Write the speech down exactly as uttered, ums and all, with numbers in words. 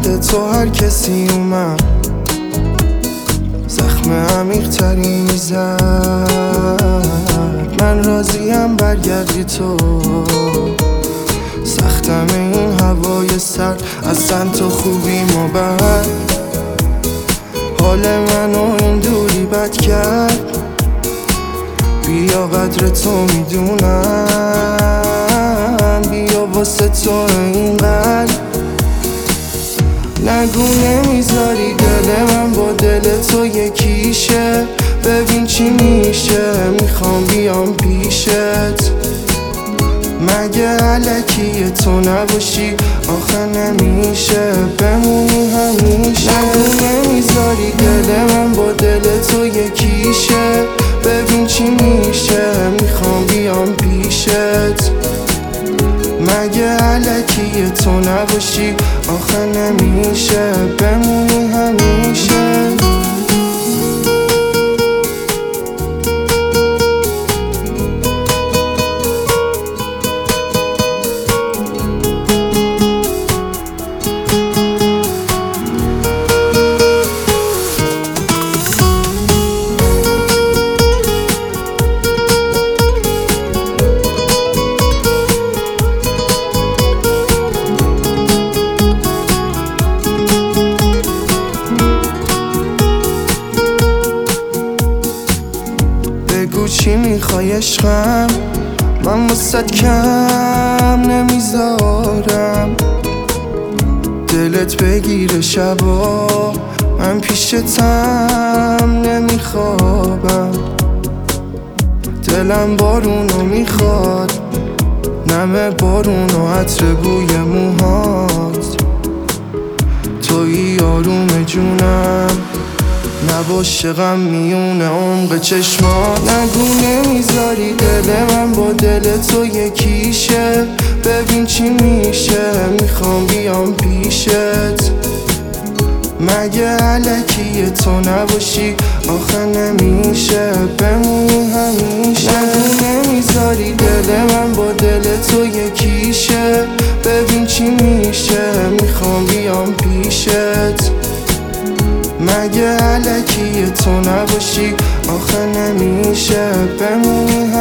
بعد تو هر کسی اومد زخم عمیق تری میزد. من راضیم برگردی تو، سختم این هوای سرد، اصلا تو خوبی ما بد. حال منو این دوری بد کرد، بیا قدر تو میدونم، بیا واسه تو این قلب. نگو نمیذاری دل من با دل تو یکیشه، ببین چی میشه، میخوام بیام پیشت. مگه علکی تو نباشی آخه نمیشه، بمونی همیشه. نگو نمیذاری دل من با دل تو یکیشه، ببین چی میشه، میخوام بیام پیشت. مگه علکی تو نباشی آخه نمیشه، بمونی همیشه. بگو چی میخوای عشقم، من واسد کم نمیذارم. دلت بگیره شبا، من پیشتم نمیخوابم. دلم بارونو میخواد، نم بارون و عطر بوی موهات. تویی آروم جونم، نباشه غم میونه عمق چشمات. نگو نمیذاری دل من با دل تو یکیشه، ببین چی میشه، میخوام بیام پیشت. مگه علکی تو نباشی آخه نمیشه، بمونی همیشه. نگو نمیذاری دل من با دل تو یکیشه، ببین چی میشه، میخوام بیام پیشت. مگه علکی تو نباشی آخه نمیشه، بمونی